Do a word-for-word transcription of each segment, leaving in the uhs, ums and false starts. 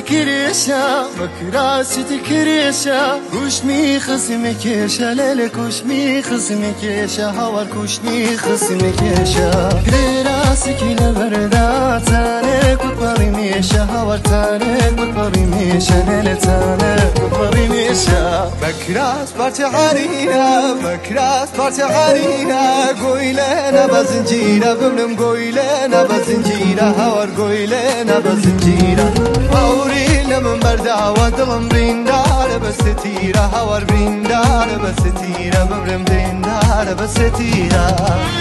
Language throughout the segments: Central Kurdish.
كريشة بكراسة كريشة كشمي خصمي كيشة ليلة كشمي خصمي كيشة هوار كشمي خصمي كيشة كراسك لبردا تانك بطري ميشة هوار تانك بطري ميشة ليلة تانك بطري ميشة بكراس بارتي عرينا بكراس بارتي عرينا قويلنا بزنجيرة بمنم قويلنا بزنجيرة هوار قويلنا بزنجيرة باوري لمن بردا ودلم بريندار بستيرة هوار بريندار بستيرة بمرم بريندار بستيرة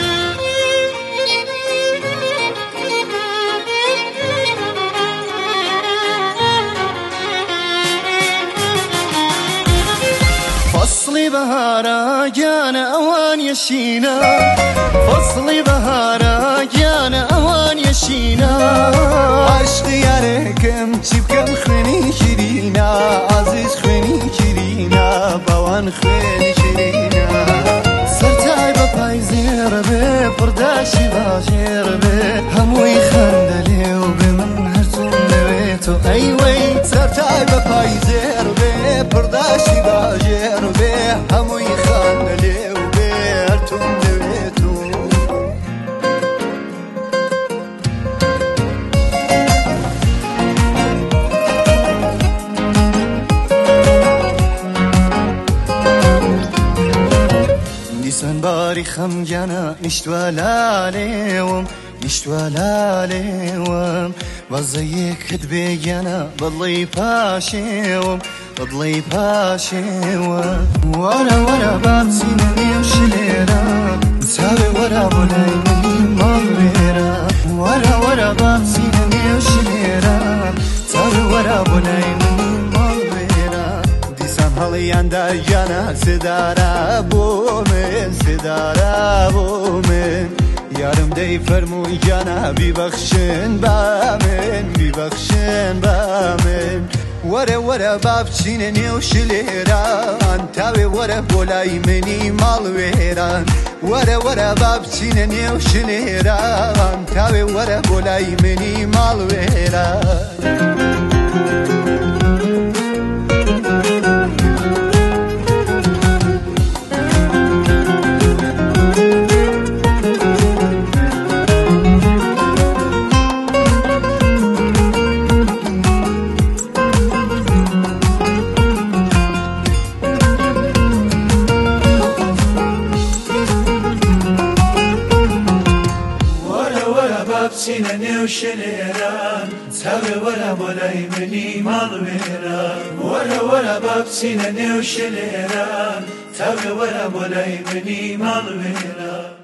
فصلي بهارا جانا اوان يشينا فصلي بهارا جانا اوان يشينا عشقي عليكم تبكم خيني شيرينا عزيز خيني شيرينا بوان خيني شيرينا سرتاي بباي زير بي برداشي باجير بي هموي خندلي وبمن هرتم بيتو ايوي سرتاي بباي زير بي برداشي باجير بي هموي خندلي وبي هرتم بيتو دیسان باری خم جانا اشتوالا لیوم اشتوالا لیوم وزی کد بیانا بضلی پاشیوم بضلی پاشیوم ورا ورا باب سینی وشلیرا مساوی ورا بنای منی مالویرا ورا ورا باب سینی وشلیرا مساوی ورا بنای منی Halıyanda yana sidara bumen sidara bumen yarım dey fermu yana bir bakışın bamen bir bakışın bamen wara wara babçine ne uşleran tabi wara bolay meni mal veran wara wara babçine ne uşleran tabi wara bolay meni mal veran سینه نیو شلیران تاوی ورا بولای منی مال ویران ورا ورا باب سینه نیو شلیران تاوی ورا بولای منی مال ویران